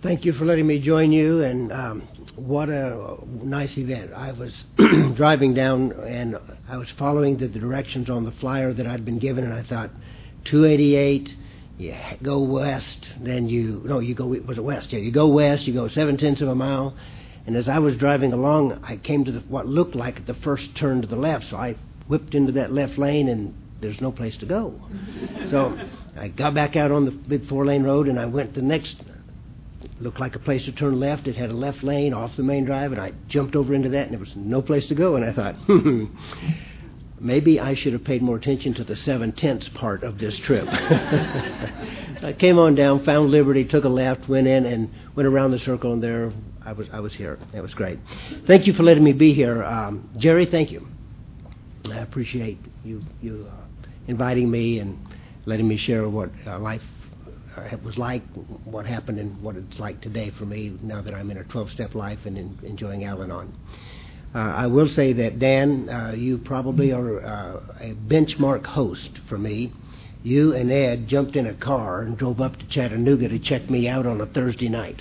Thank you for letting me join you, and what a nice event. I was driving down, and I was following the directions on the flyer that I'd been given, and I thought, 288, you go west, then you go, was it west? Yeah, you go west, you go 7/10 of a mile, and as I was driving along, I came to what looked like the first turn to the left, so I whipped into that left lane, and there's no place to go. So I got back out on the big 4-lane road, and I went to the next. Looked like a place to turn left. It had a left lane off the main drive, and I jumped over into that, and there was no place to go. And I thought, maybe I should have paid more attention to the 7/10 part of this trip. I came on down, found Liberty, took a left, went in, and went around the circle, and there I was here. It was great. Thank you for letting me be here. Jerry, thank you. I appreciate you inviting me and letting me share what life it was like, what happened, and what it's like today for me now that I'm in a 12-step life and enjoying Al-Anon. I will say that, Dan, you probably are a benchmark host for me. You and Ed jumped in a car and drove up to Chattanooga to check me out on a Thursday night.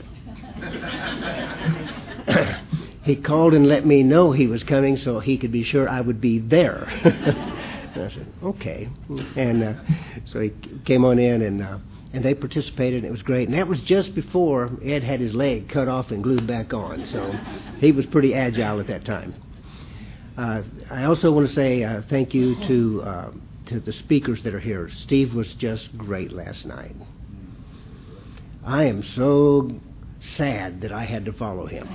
He called and let me know he was coming so he could be sure I would be there. I said, okay. And so he came on in, and they participated, and it was great. And that was just before Ed had his leg cut off and glued back on, so he was pretty agile at that time. I also want to say thank you to the speakers that are here. Steve was just great last night. I am so sad that I had to follow him.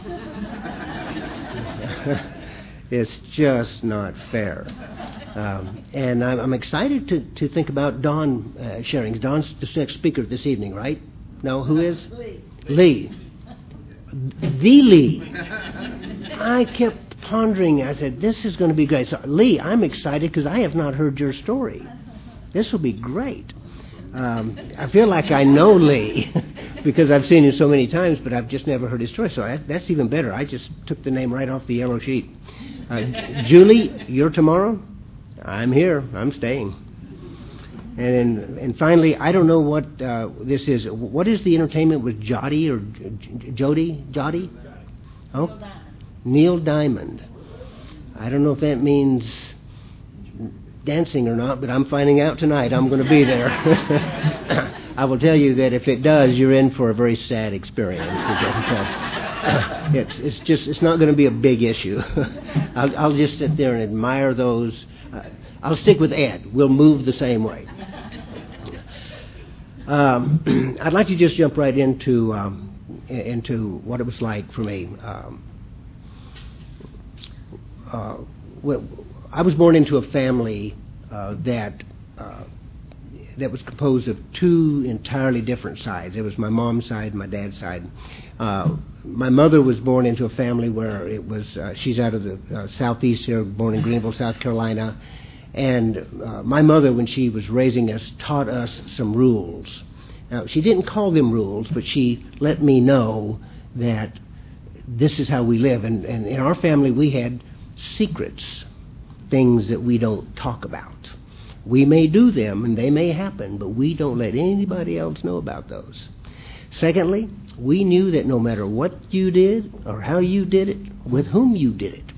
It's just not fair. And I'm excited to think about Don sharing. Don's the next speaker this evening, right? No, who is? Lee. The Lee. I kept pondering. I said, this is going to be great. So, Lee, I'm excited because I have not heard your story. This will be great. I feel like I know Lee because I've seen him so many times, but I've just never heard his story. So that's even better. I just took the name right off the yellow sheet. Julie, you're tomorrow? I'm here. I'm staying. And finally, I don't know what this is. What is the entertainment with Jody or Jody? Jody? Oh, Neil Diamond. I don't know if that means dancing or not, but I'm finding out tonight. I'm going to be there. I will tell you that if it does, you're in for a very sad experience. It's not going to be a big issue. I'll just sit there and admire those. I'll stick with Ed. We'll move the same way. I'd like to just jump right into what it was like for me. I was born into a family that was composed of two entirely different sides. It was my mom's side and my dad's side. My mother was born into a family where it was, she's out of the southeast here, born in Greenville, South Carolina. And my mother, when she was raising us, taught us some rules. Now, she didn't call them rules, but she let me know that this is how we live. And in our family, we had secrets, things that we don't talk about. We may do them, and they may happen, but we don't let anybody else know about those. Secondly, we knew that no matter what you did or how you did it, with whom you did it,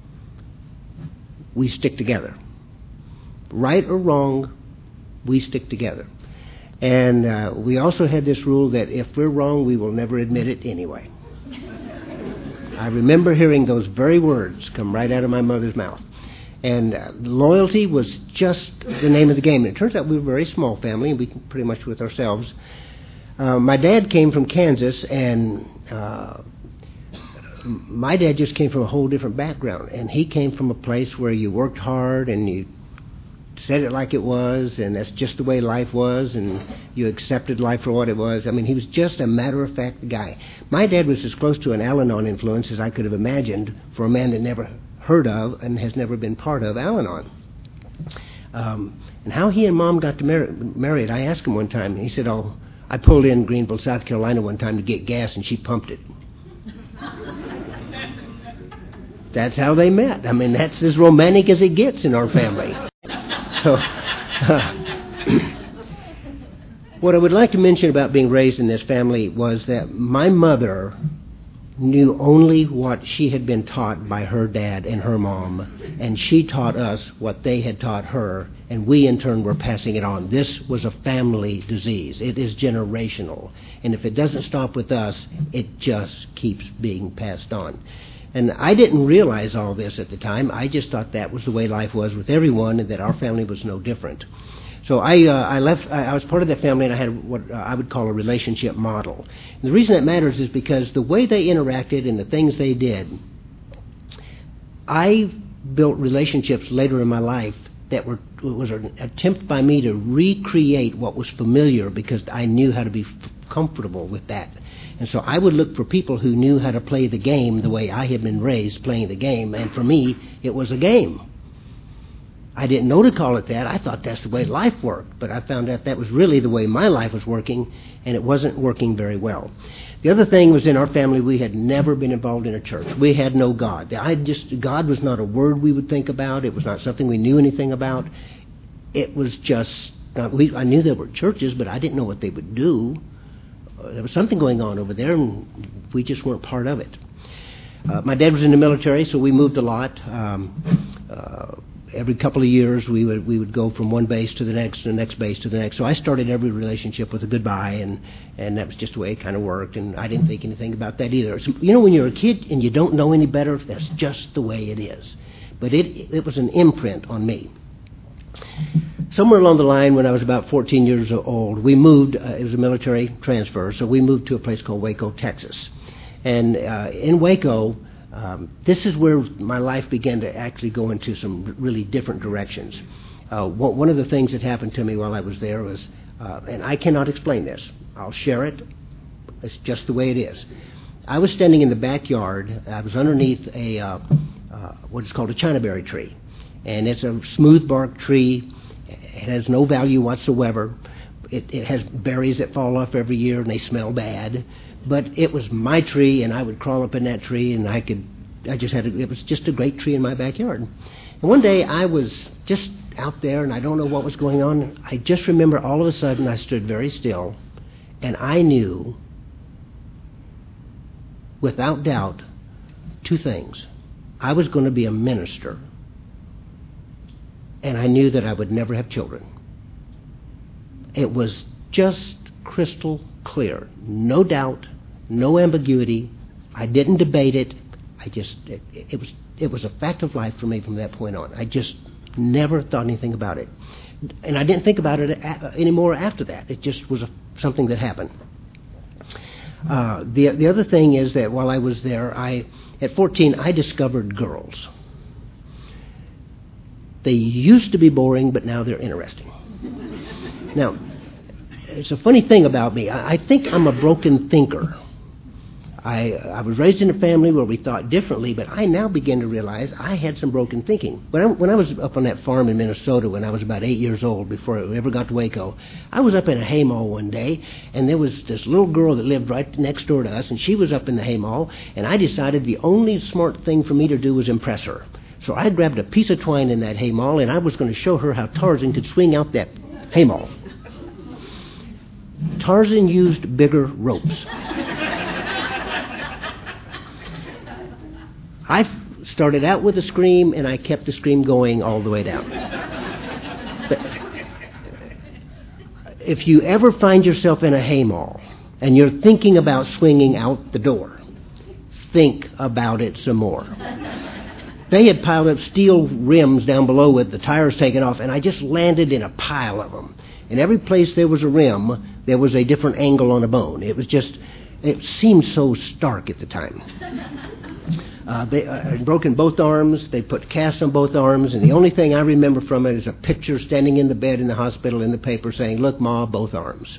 we stick together. Right or wrong, we stick together. And we also had this rule that if we're wrong, we will never admit it anyway. I remember hearing those very words come right out of my mother's mouth. And loyalty was just the name of the game. And it turns out we were a very small family, and we pretty much with ourselves. My dad came from Kansas, and my dad just came from a whole different background. And he came from a place where you worked hard and you said it like it was, and that's just the way life was, and you accepted life for what it was. I mean, he was just a matter-of-fact guy. My dad was as close to an Al-Anon influence as I could have imagined for a man that never heard of and has never been part of Al-Anon. And how he and Mom got to married, I asked him one time, and he said, I pulled in Greenville, South Carolina one time to get gas, and she pumped it. That's how they met. I mean, that's as romantic as it gets in our family. So, What I would like to mention about being raised in this family was that my mother knew only what she had been taught by her dad and her mom, and she taught us what they had taught her, and we in turn were passing it on. This was a family disease. It is generational, and if it doesn't stop with us, it just keeps being passed on. And I didn't realize all this at the time. I just thought that was the way life was with everyone, and that our family was no different. So I left. I was part of that family, and I had what I would call a relationship model. And the reason that matters is because the way they interacted and the things they did, I built relationships later in my life that was an attempt by me to recreate what was familiar, because I knew how to be comfortable with that. And so I would look for people who knew how to play the game the way I had been raised playing the game, and for me, it was a game. I didn't know to call it that. I thought that's the way life worked, but I found out that was really the way my life was working, and it wasn't working very well. The other thing was, in our family, we had never been involved in a church. We had no God. God was not a word we would think about. It was not something we knew anything about. It was just, I knew there were churches, but I didn't know what they would do. There was something going on over there, and we just weren't part of it. My dad was in the military, so we moved a lot. Every couple of years, we would go from one base to the next base to the next. So I started every relationship with a goodbye, and that was just the way it kind of worked, and I didn't think anything about that either. So, when you're a kid and you don't know any better, that's just the way it is. But it was an imprint on me. Somewhere along the line, when I was about 14 years old, we moved. It was a military transfer, so we moved to a place called Waco, Texas. And in Waco, this is where my life began to actually go into some really different directions. One of the things that happened to me while I was there was, and I cannot explain this. I'll share it. It's just the way it is. I was standing in the backyard. I was underneath what is called a chinaberry tree. And it's a smooth bark tree. It has no value whatsoever. It has berries that fall off every year, and they smell bad. But it was my tree, and I would crawl up in that tree, and it was just a great tree in my backyard. And one day I was just out there, and I don't know what was going on. I just remember all of a sudden I stood very still, and I knew, without doubt, two things. I was going to be a minister, and I knew that I would never have children. It was just crystal clear. No doubt, no ambiguity. I didn't debate it. It was a fact of life for me from that point on. I just never thought anything about it. And I didn't think about it anymore after that. It just was something that happened. The other thing is that while I was there, at 14, I discovered girls. They used to be boring, but now they're interesting. Now, it's a funny thing about me. I think I'm a broken thinker. I was raised in a family where we thought differently, but I now begin to realize I had some broken thinking. When I was up on that farm in Minnesota when I was about 8 years old, before I ever got to Waco, I was up in a haymow one day, and there was this little girl that lived right next door to us, and she was up in the haymow, and I decided the only smart thing for me to do was impress her. So I grabbed a piece of twine in that haymow, and I was going to show her how Tarzan could swing out that haymow. Tarzan used bigger ropes. I started out with a scream, and I kept the scream going all the way down. But if you ever find yourself in a haymow and you're thinking about swinging out the door, think about it some more. They had piled up steel rims down below with the tires taken off, and I just landed in a pile of them. In every place there was a rim, there was a different angle on a bone. It seemed so stark at the time. They had broken both arms. They put casts on both arms, and the only thing I remember from it is a picture standing in the bed in the hospital in the paper saying, "Look, Ma, both arms."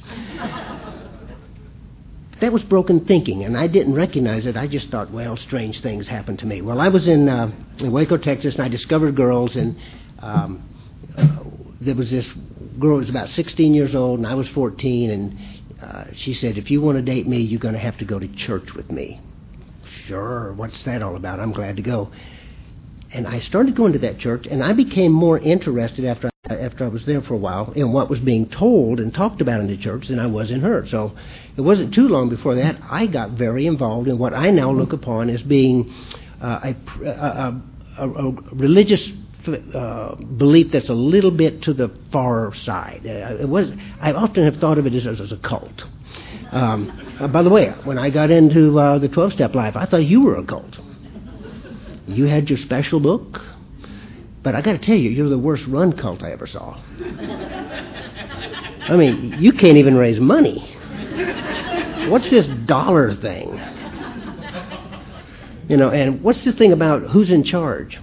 That was broken thinking, and I didn't recognize it. I just thought, well, strange things happened to me. Well, I was in Waco, Texas, and I discovered girls, and there was this girl who was about 16 years old, and I was 14, and she said, "If you want to date me, you're going to have to go to church with me." Sure, what's that all about? I'm glad to go. And I started going to that church, and I became more interested after I after I was there for a while in what was being told and talked about in the church than I was in her. So it wasn't too long before that I got very involved in what I now look upon as being a religious belief that's a little bit to the far side. I often have thought of it as a cult. By the way, when I got into the 12-step life, I thought you were a cult. You had your special book. But I got to tell you, you're the worst run cult I ever saw. I mean, you can't even raise money. What's this dollar thing? You know, and what's the thing about who's in charge?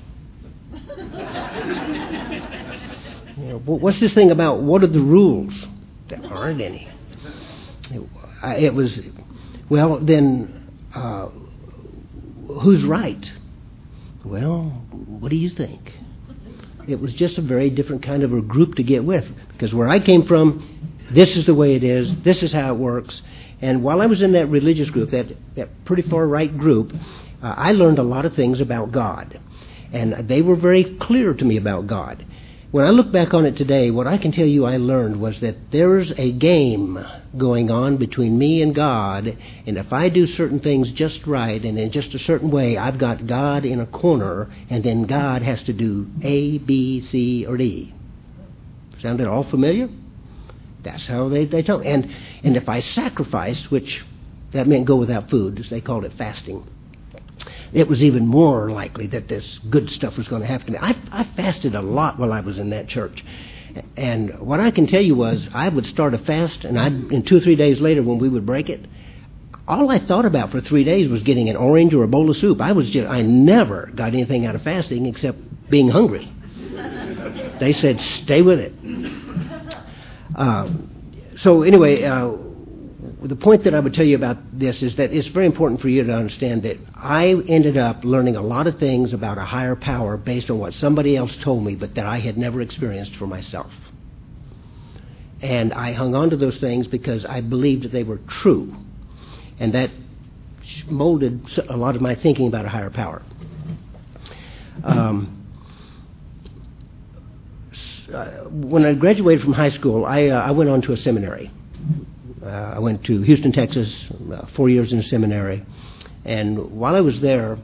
You know, what's this thing about what are the rules? There aren't any. It was, well, then, who's right? Well, what do you think? It was just a very different kind of a group to get with. Because where I came from, this is the way it is, this is how it works. And while I was in that religious group, that pretty far right group, I learned a lot of things about God. And they were very clear to me about God. When I look back on it today, what I can tell you I learned was that there's a game going on between me and God, and if I do certain things just right and in just a certain way, I've got God in a corner, and then God has to do A, B, C, or D. Sound at all familiar? That's how they tell me. And if I sacrificed, which that meant go without food, as they called it fasting, it was even more likely that this good stuff was going to happen to me. I fasted a lot while I was in that church. And what I can tell you was I would start a fast, and in 2 or 3 days later when we would break it, all I thought about for 3 days was getting an orange or a bowl of soup. I never got anything out of fasting except being hungry. They said, stay with it. So anyway, the point that I would tell you about this is that it's very important for you to understand that I ended up learning a lot of things about a higher power based on what somebody else told me, but that I had never experienced for myself. And I hung on to those things because I believed that they were true. And that molded a lot of my thinking about a higher power. When I graduated from high school, I went on to a seminary. I went to Houston, Texas, 4 years in seminary. And while I was there,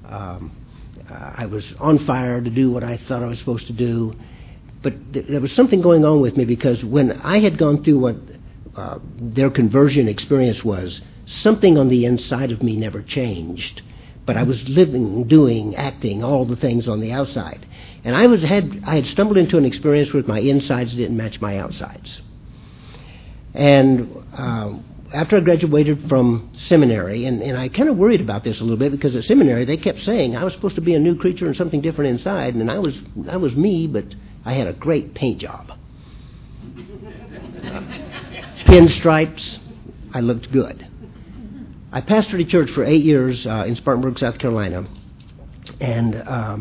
I was on fire to do what I thought I was supposed to do. But there was something going on with me because when I had gone through what their conversion experience was, something on the inside of me never changed. But I was living, doing, acting, all the things on the outside. And I had stumbled into an experience where my insides didn't match my outsides. And after I graduated from seminary, and I kind of worried about this a little bit because at seminary they kept saying I was supposed to be a new creature and something different inside, and I was me, but I had a great paint job. Pinstripes, I looked good. I pastored a church for 8 years in Spartanburg, South Carolina, and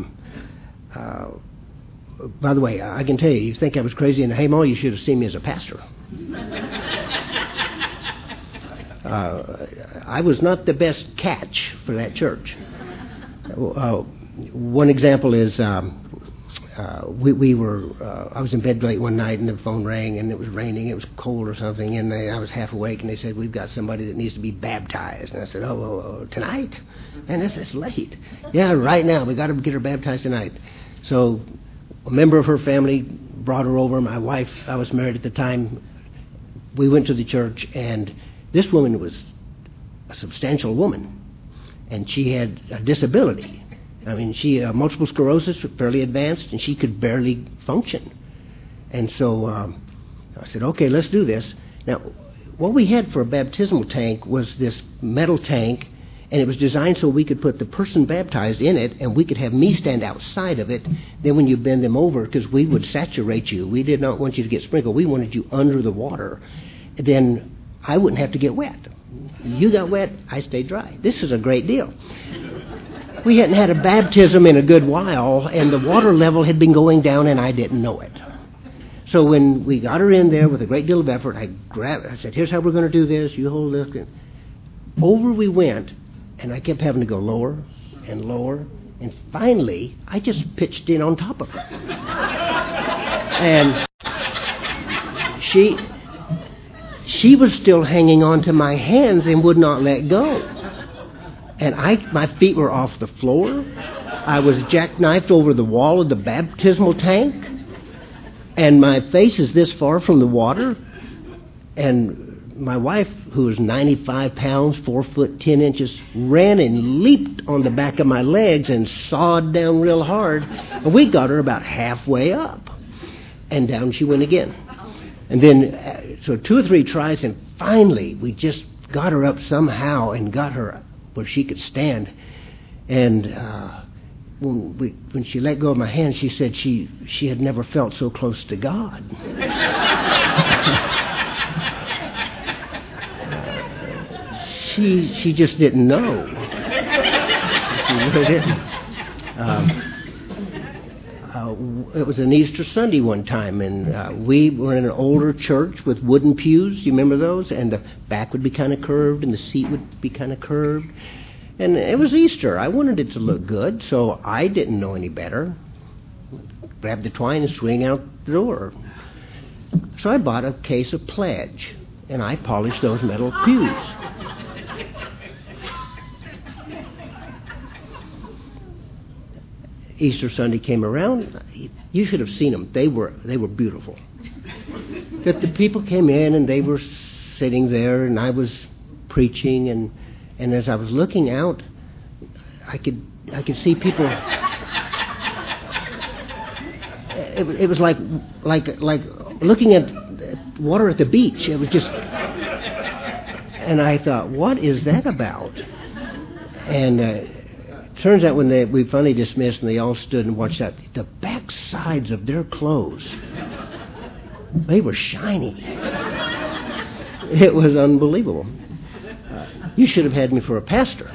by the way, I can tell you, you think I was crazy in the Haymall, you should have seen me as a pastor. I was not the best catch for that church. One example is I was in bed late one night and the phone rang and it was raining, it was cold or something, and I was half awake and they said, we've got somebody that needs to be baptized. And I said, oh, tonight? And it's late. Yeah, right now, we got to get her baptized tonight. So a member of her family brought her over. My wife, I was married at the time, we went to the church, and this woman was a substantial woman, and she had a disability. I mean, she multiple sclerosis, fairly advanced, and she could barely function. And so I said, okay, let's do this. Now, what we had for a baptismal tank was this metal tank, and it was designed so we could put the person baptized in it, and we could have me stand outside of it. Then when you bend them over, because we would saturate you, we did not want you to get sprinkled. We wanted you under the water. Then I wouldn't have to get wet. You got wet, I stayed dry. This is a great deal. We hadn't had a baptism in a good while, and the water level had been going down, and I didn't know it. So when we got her in there with a great deal of effort, I said, here's how we're going to do this. You hold this. Over we went, and I kept having to go lower and lower, and finally, I just pitched in on top of her. And she was still hanging on to my hands and would not let go. And my feet were off the floor. I was jackknifed over the wall of the baptismal tank. And my face is this far from the water. And my wife, who was 95 pounds, 4 foot 10 inches, ran and leaped on the back of my legs and sawed down real hard. And we got her about halfway up. And down she went again. And then, so 2 or 3 tries, and finally we just got her up somehow and got her where she could stand. And when she let go of my hand, she said she had never felt so close to God. She just didn't know. She really didn't. It was an Easter Sunday one time, and we were in an older church with wooden pews. You remember those? And the back would be kind of curved, and the seat would be kind of curved. And it was Easter. I wanted it to look good, so I didn't know any better. Grab the twine and swing out the door. So I bought a case of Pledge, and I polished those metal pews. Easter Sunday came around. You should have seen them. They were beautiful. That the people came in and they were sitting there, and I was preaching, and as I was looking out, I could see people. It was like looking at water at the beach. It was just, and I thought, what is that about? And turns out when we finally dismissed and they all stood and watched out, the back sides of their clothes, they were shiny. It was unbelievable. You should have had me for a pastor.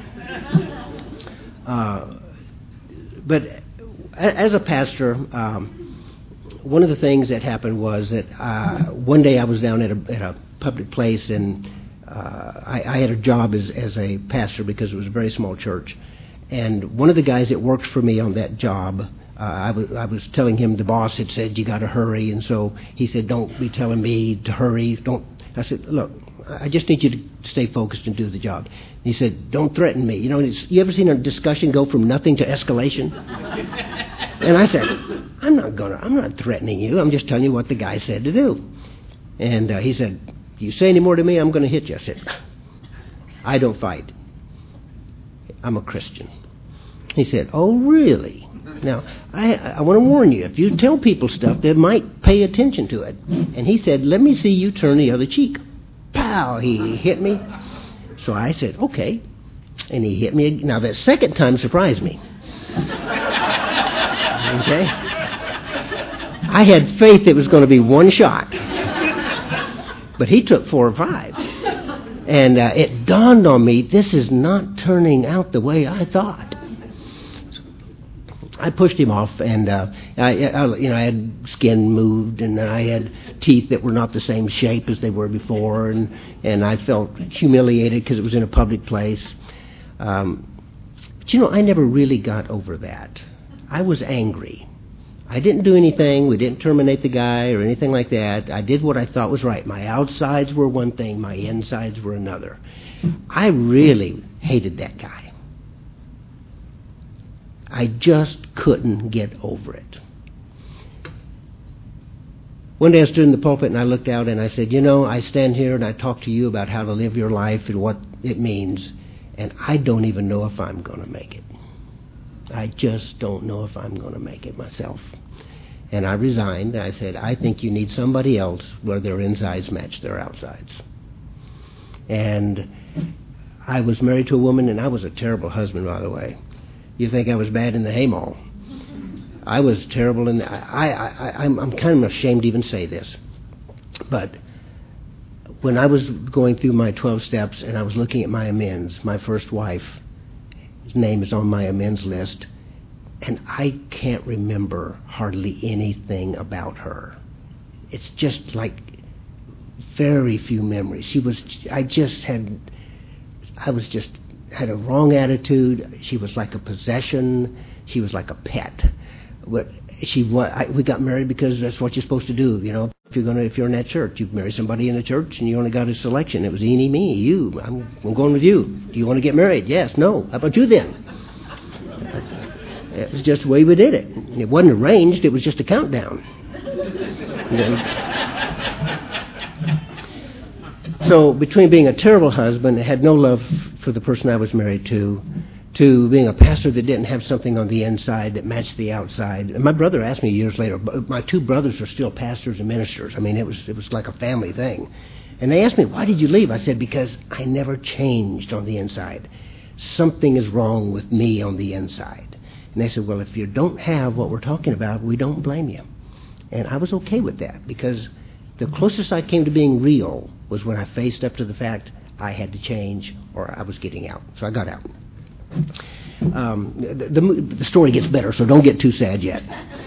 But as a pastor, one of the things that happened was that one day I was down at a public place, and I had a job as a pastor because it was a very small church. And one of the guys that worked for me on that job, I was telling him the boss had said, you got to hurry. And so he said, don't be telling me to hurry. I said, look, I just need you to stay focused and do the job. And he said, don't threaten me. You know, you ever seen a discussion go from nothing to escalation? And I said, I'm not threatening you. I'm just telling you what the guy said to do. And he said, you say any more to me, I'm going to hit you. I said, I don't fight. I'm a Christian. He said, oh, really? Now, I want to warn you, if you tell people stuff, they might pay attention to it. And he said, let me see you turn the other cheek. Pow! He hit me. So I said, okay. And he hit me. Now, that second time surprised me. Okay? I had faith it was going to be one shot. But he took 4 or 5. And it dawned on me, this is not turning out the way I thought. So I pushed him off, and I had skin moved, and I had teeth that were not the same shape as they were before, and I felt humiliated because it was in a public place. But I never really got over that. I was angry. I didn't do anything. We didn't terminate the guy or anything like that. I did what I thought was right. My outsides were one thing. My insides were another. I really hated that guy. I just couldn't get over it. One day I stood in the pulpit and I looked out and I said, I stand here and I talk to you about how to live your life and what it means, and I don't even know if I'm going to make it. I just don't know if I'm going to make it myself. And I resigned. I said, I think you need somebody else where their insides match their outsides. And I was married to a woman, and I was a terrible husband, by the way. You think I was bad in the Haymall. I was terrible in I'm kind of ashamed to even say this. But when I was going through my 12 steps and I was looking at my amends, my first wife, his name is on my amends list, and I can't remember hardly anything about her. It's just like very few memories. I had a wrong attitude. She was like a possession. She was like a pet. But we got married because that's what you're supposed to do. If you're in that church, you marry somebody in the church, and you only got a selection. It was eeny, me, you. I'm going with you. Do you want to get married? Yes. No. How about you then? It was just the way we did it. It wasn't arranged. It was just a countdown. So between being a terrible husband that had no love for the person I was married to being a pastor that didn't have something on the inside that matched the outside. And my brother asked me years later, my two brothers are still pastors and ministers. I mean, it was like a family thing. And they asked me, why did you leave? I said, because I never changed on the inside. Something is wrong with me on the inside. And they said, well, if you don't have what we're talking about, we don't blame you. And I was okay with that, because the closest I came to being real was when I faced up to the fact I had to change or I was getting out. So I got out. The story gets better, so don't get too sad yet.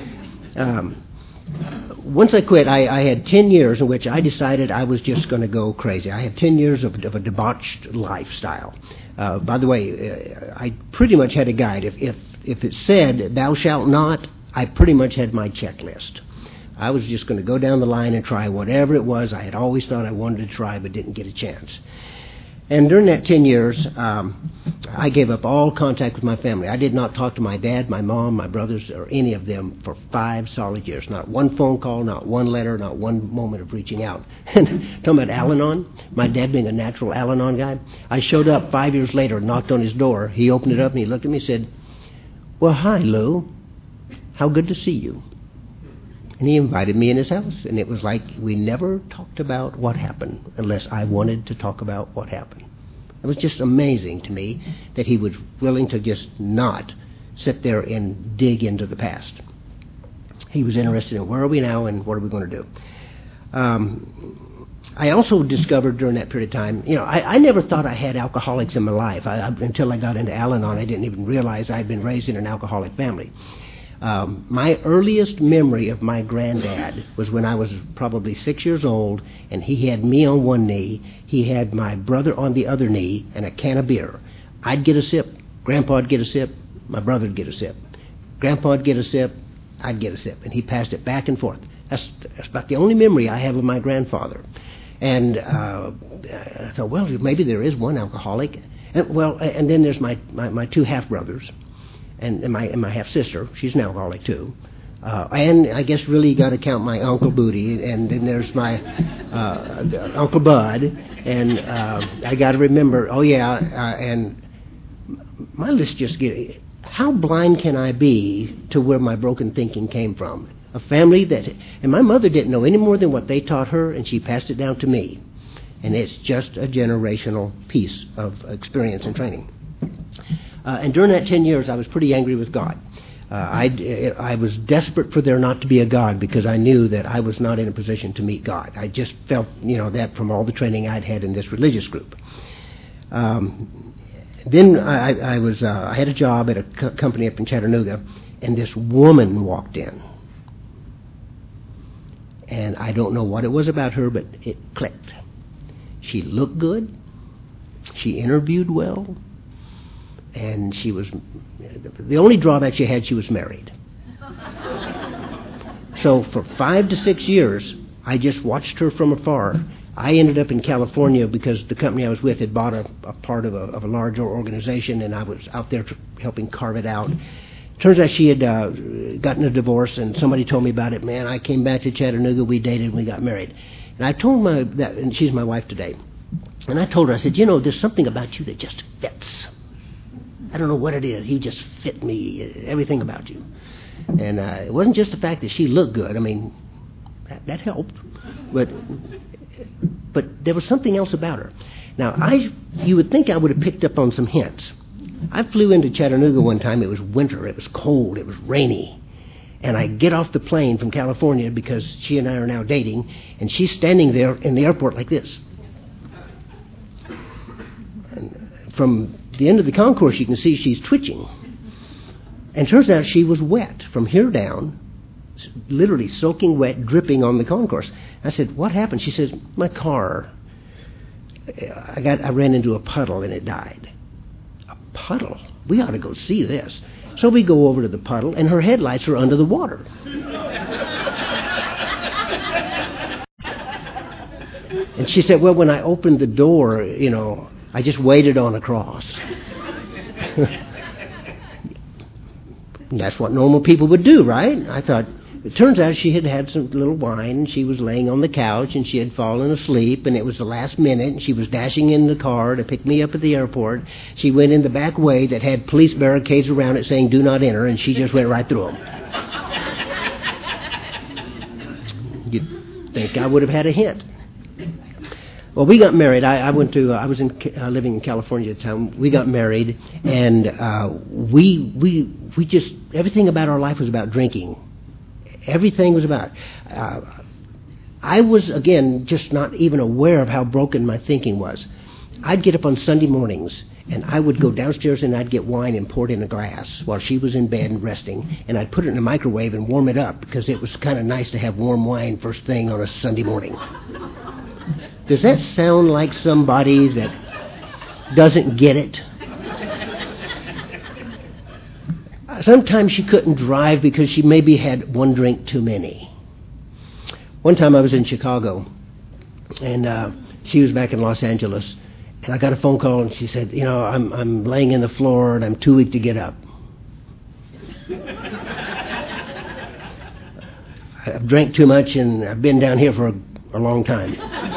Once I quit, I had 10 years in which I decided I was just going to go crazy. I had 10 years of a debauched lifestyle. By the way, I pretty much had a guide. If it said, thou shalt not, I pretty much had my checklist. I was just going to go down the line and try whatever it was I had always thought I wanted to try but didn't get a chance. And during that 10 years, I gave up all contact with my family. I did not talk to my dad, my mom, my brothers, or any of them for 5 solid years. Not one phone call, not one letter, not one moment of reaching out. And talking about Al-Anon, my dad being a natural Al-Anon guy, I showed up 5 years later and knocked on his door. He opened it up and he looked at me and said, well, hi, Lou. How good to see you. And he invited me in his house, and it was like we never talked about what happened unless I wanted to talk about what happened. It was just amazing to me that he was willing to just not sit there and dig into the past. He was interested in where are we now and what are we going to do. I also discovered during that period of time, I never thought I had alcoholics in my life. Until I got into Al-Anon, I didn't even realize I had been raised in an alcoholic family. My earliest memory of my granddad was when I was probably 6 years old, and he had me on one knee, he had my brother on the other knee, and a can of beer. I'd get a sip, Grandpa'd get a sip, my brother'd get a sip. Grandpa'd get a sip, I'd get a sip, and he passed it back and forth. That's about the only memory I have of my grandfather. And I thought, well, maybe there is one alcoholic. And then there's my two half-brothers. And my half-sister, she's an alcoholic too. And I guess really you got to count my Uncle Booty, and then there's my Uncle Bud, and I got to remember, and my list just how blind can I be to where my broken thinking came from? A family and my mother didn't know any more than what they taught her, and she passed it down to me. And it's just a generational piece of experience and training. And during that 10 years, I was pretty angry with God. I was desperate for there not to be a God, because I knew that I was not in a position to meet God. I just felt, that from all the training I'd had in this religious group. Then I had a job at a company up in Chattanooga, and this woman walked in. And I don't know what it was about her, but it clicked. She looked good. She interviewed well. And she was, the only drawback she had, she was married. So for 5 to 6 years, I just watched her from afar. I ended up in California because the company I was with had bought a part of a larger organization, and I was out there helping carve it out. Turns out she had gotten a divorce, and somebody told me about it. Man, I came back to Chattanooga, we dated, and we got married. And I told that, and she's my wife today. And I told her, I said, there's something about you that just fits. I don't know what it is. You just fit me, everything about you. And it wasn't just the fact that she looked good. I mean, that helped. But there was something else about her. Now, you would think I would have picked up on some hints. I flew into Chattanooga one time. It was winter. It was cold. It was rainy. And I get off the plane from California because she and I are now dating, and she's standing there in the airport like this. And from the end of the concourse, you can see she's twitching. And turns out she was wet from here down, literally soaking wet, dripping on the concourse. I said, what happened? She says, my car, I ran into a puddle and it died. A puddle? We ought to go see this. So we go over to the puddle, and her headlights are under the water. And she said, well, when I opened the door, I just waded on across. That's what normal people would do, right? I thought, it turns out she had had some little wine, and she was laying on the couch, and she had fallen asleep, and it was the last minute, and she was dashing in the car to pick me up at the airport. She went in the back way that had police barricades around it saying, do not enter, and she just went right through them. You'd think I would have had a hint. Well, we got married. I was living in California at the time. We got married, and we just, everything about our life was about drinking. Everything was about. I was, again, just not even aware of how broken my thinking was. I'd get up on Sunday mornings, and I would go downstairs and I'd get wine and pour it in a glass while she was in bed and resting, and I'd put it in the microwave and warm it up because it was kind of nice to have warm wine first thing on a Sunday morning. Does that sound like somebody that doesn't get it? Sometimes she couldn't drive because she maybe had one drink too many. One time I was in Chicago, and she was back in Los Angeles, and I got a phone call, and she said, I'm laying in the floor, and I'm too weak to get up. I've drank too much, and I've been down here for a long time.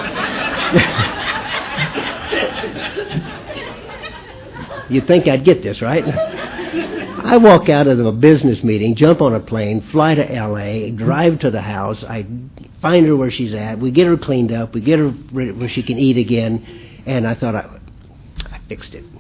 You'd think I'd get this, right? I walk out of a business meeting, jump on a plane, fly to L.A., drive to the house. I find her where she's at. We get her cleaned up. We get her where she can eat again. And I thought, I fixed it.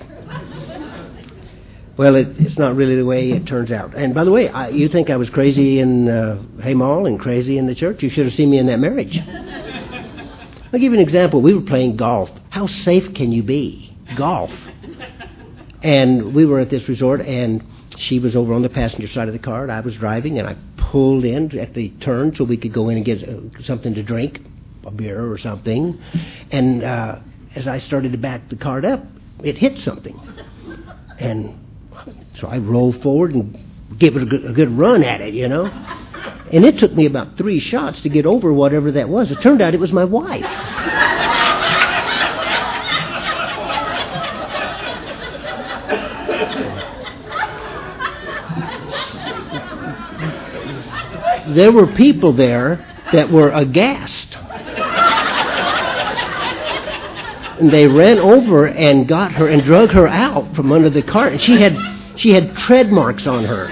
Well, it's not really the way it turns out. And by the way, you think I was crazy in Haymall and crazy in the church? You should have seen me in that marriage. I'll give you an example. We were playing golf. How safe can you be? Golf. And we were at this resort, and she was over on the passenger side of the car, and I was driving, and I pulled in at the turn so we could go in and get something to drink, a beer or something. And as I started to back the car up, it hit something. And so I rolled forward and gave it a good run at it, And it took me about 3 shots to get over whatever that was. It turned out it was my wife. There were people there that were aghast. And they ran over and got her and drug her out from under the cart. And she had tread marks on her.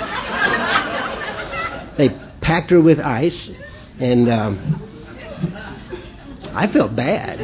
They packed her with ice, and I felt bad.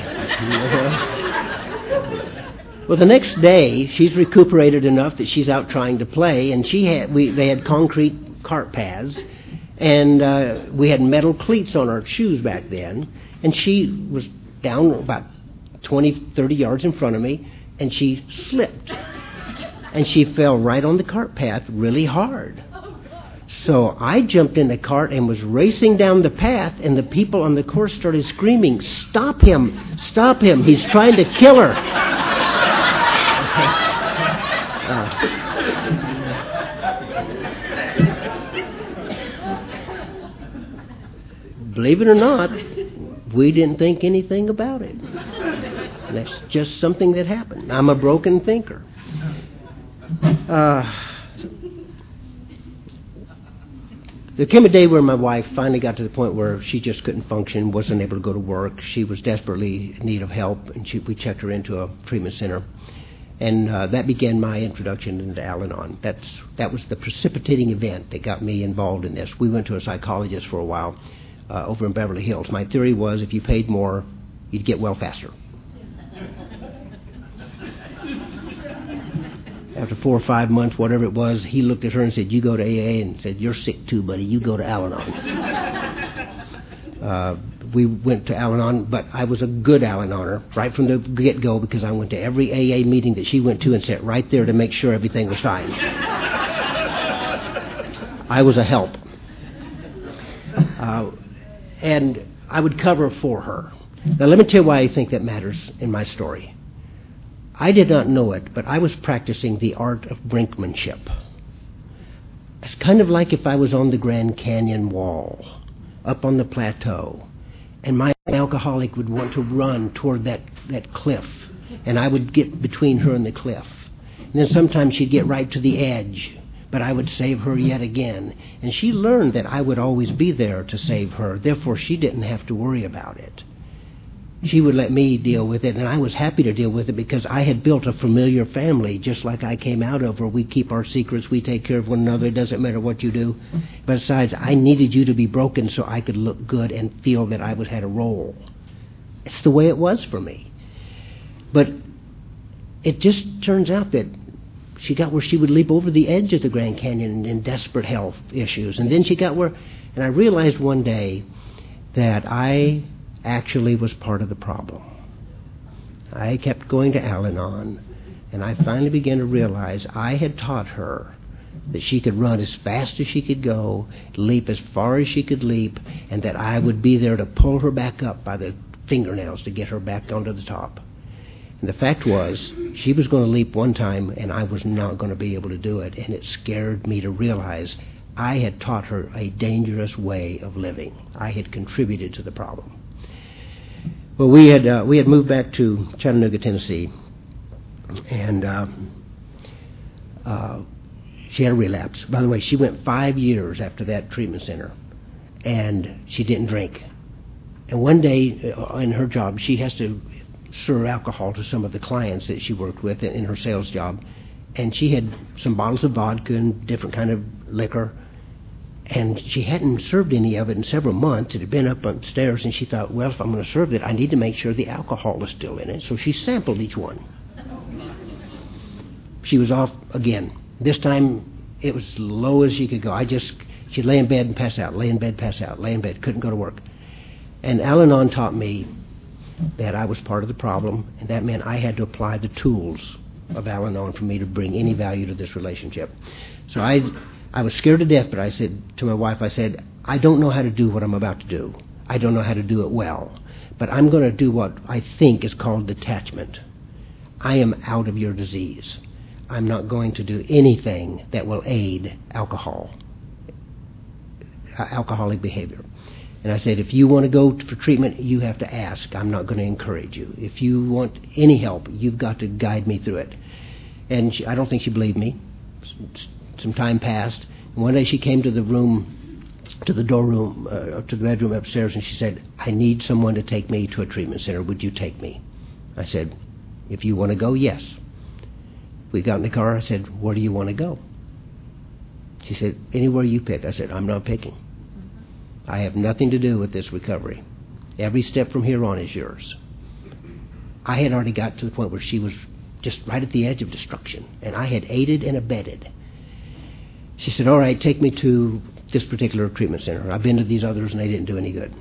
Well, the next day, she's recuperated enough that she's out trying to play, and they had concrete cart paths, and we had metal cleats on our shoes back then, and she was down about 20, 30 yards in front of me, and she slipped, and she fell right on the cart path really hard. So I jumped in the cart and was racing down the path, and the people on the course started screaming, "Stop him! Stop him! He's trying to kill her!" Believe it or not, we didn't think anything about it. That's just something that happened. I'm a broken thinker. There came a day where my wife finally got to the point where she just couldn't function, wasn't able to go to work. She was desperately in need of help, and we checked her into a treatment center. And that began my introduction into Al-Anon. That was the precipitating event that got me involved in this. We went to a psychologist for a while over in Beverly Hills. My theory was if you paid more, you'd get well faster. After 4 or 5 months, whatever it was, he looked at her and said, "You go to AA," and said, "You're sick too, buddy. You go to Al-Anon." We went to Al-Anon, but I was a good Al-Anoner right from the get-go because I went to every AA meeting that she went to and sat right there to make sure everything was fine. I was a help. And I would cover for her. Now, let me tell you why I think that matters in my story. I did not know it, but I was practicing the art of brinkmanship. It's kind of like if I was on the Grand Canyon wall, up on the plateau, and my alcoholic would want to run toward that cliff, and I would get between her and the cliff. And then sometimes she'd get right to the edge, but I would save her yet again. And she learned that I would always be there to save her. Therefore, she didn't have to worry about it. She would let me deal with it, and I was happy to deal with it because I had built a familiar family, just like I came out of, where we keep our secrets, we take care of one another, it doesn't matter what you do. Besides, I needed you to be broken so I could look good and feel that I had a role. It's the way it was for me. But it just turns out that she got where she would leap over the edge of the Grand Canyon in desperate health issues. And then she got where, and I realized one day that I actually was part of the problem. I kept going to Al-Anon, and I finally began to realize I had taught her that she could run as fast as she could go, leap as far as she could leap, and that I would be there to pull her back up by the fingernails to get her back onto the top. And the fact was, she was going to leap one time, and I was not going to be able to do it, and it scared me to realize I had taught her a dangerous way of living. I had contributed to the problem. Well, we had moved back to Chattanooga, Tennessee, and she had a relapse. By the way, she went 5 years after that treatment center, and she didn't drink. And one day in her job, she has to serve alcohol to some of the clients that she worked with in her sales job, and she had some bottles of vodka and different kind of liquor, and she hadn't served any of it in several months. It had been up upstairs, and she thought, well, if I'm going to serve it, I need to make sure the alcohol is still in it. So she sampled each one. She was off again. This time, it was as low as she could go. She'd lay in bed and pass out, lay in bed, pass out, lay in bed, couldn't go to work. And Al-Anon taught me that I was part of the problem, and that meant I had to apply the tools of Al-Anon for me to bring any value to this relationship. So I was scared to death, but I said to my wife, I don't know how to do what I'm about to do. I don't know how to do it well, but I'm going to do what I think is called detachment. I am out of your disease. I'm not going to do anything that will aid alcoholic behavior. And I said, if you want to go for treatment, you have to ask. I'm not going to encourage you. If you want any help, you've got to guide me through it. And I don't think she believed me. Some time passed. And one day she came to the bedroom upstairs, and she said, I need someone to take me to a treatment center. Would you take me? I said, if you want to go, yes. We got in the car. I said, where do you want to go? She said, anywhere you pick. I said, I'm not picking. I have nothing to do with this recovery. Every step from here on is yours. I had already got to the point where she was just right at the edge of destruction, and I had aided and abetted. She said, all right, take me to this particular treatment center. I've been to these others, and they didn't do any good.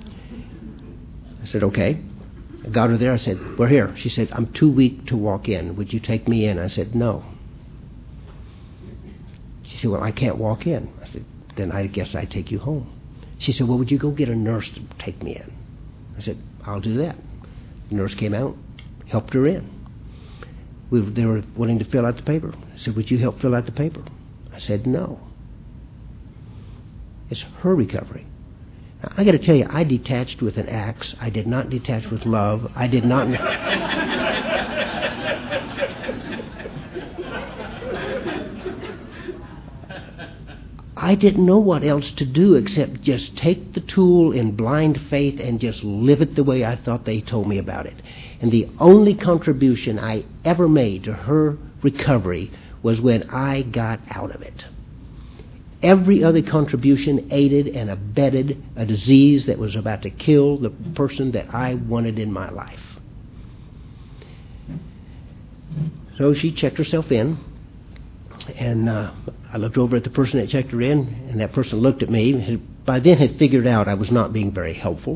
I said, okay. I got her there. I said, we're here. She said, I'm too weak to walk in. Would you take me in? I said, no. She said, well, I can't walk in. I said, then I guess I'd take you home. She said, well, would you go get a nurse to take me in? I said, I'll do that. The nurse came out, helped her in. They were wanting to fill out the paper. I said, would you help fill out the paper? I said, no. It's her recovery. Now, I got to tell you, I detached with an axe. I did not detach with love. I did not... I didn't know what else to do except just take the tool in blind faith and just live it the way I thought they told me about it. And the only contribution I ever made to her recovery was when I got out of it. Every other contribution aided and abetted a disease that was about to kill the person that I wanted in my life. So she checked herself in. And I looked over at the person that checked her in, and that person looked at me, and by then had figured out I was not being very helpful.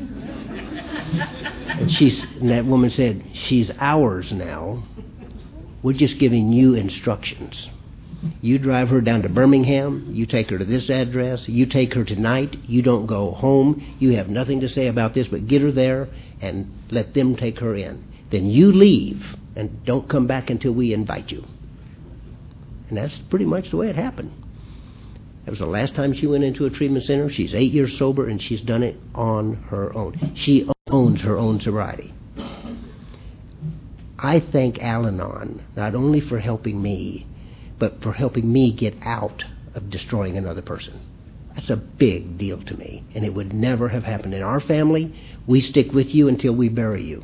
And that woman said, she's ours now. We're just giving you instructions. You drive her down to Birmingham. You take her to this address. You take her tonight. You don't go home. You have nothing to say about this, but get her there and let them take her in. Then you leave and don't come back until we invite you. And that's pretty much the way it happened. That was the last time she went into a treatment center. She's 8 years sober, and she's done it on her own. She owns her own sobriety. I thank Al-Anon not only for helping me, but for helping me get out of destroying another person. That's a big deal to me, and it would never have happened in our family. We stick with you until we bury you.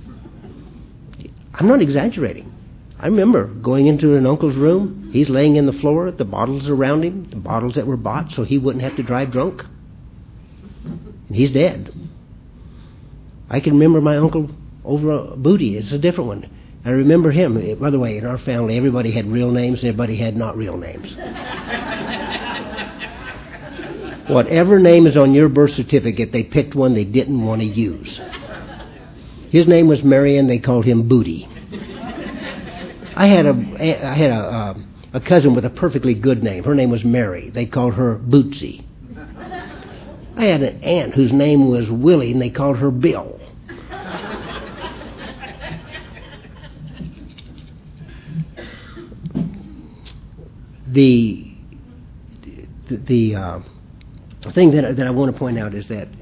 I'm not exaggerating. I remember going into an uncle's room. He's laying in the floor, the bottles around him, the bottles that were bought so he wouldn't have to drive drunk. And he's dead. I can remember my uncle over a Booty. It's a different one. I remember him. By the way, in our family, everybody had real names and everybody had not real names. Whatever name is on your birth certificate, they picked one they didn't want to use. His name was Marion. They called him Booty. I had a cousin with a perfectly good name. Her name was Mary. They called her Bootsy. I had an aunt whose name was Willie, and they called her Bill. The thing that I want to point out is that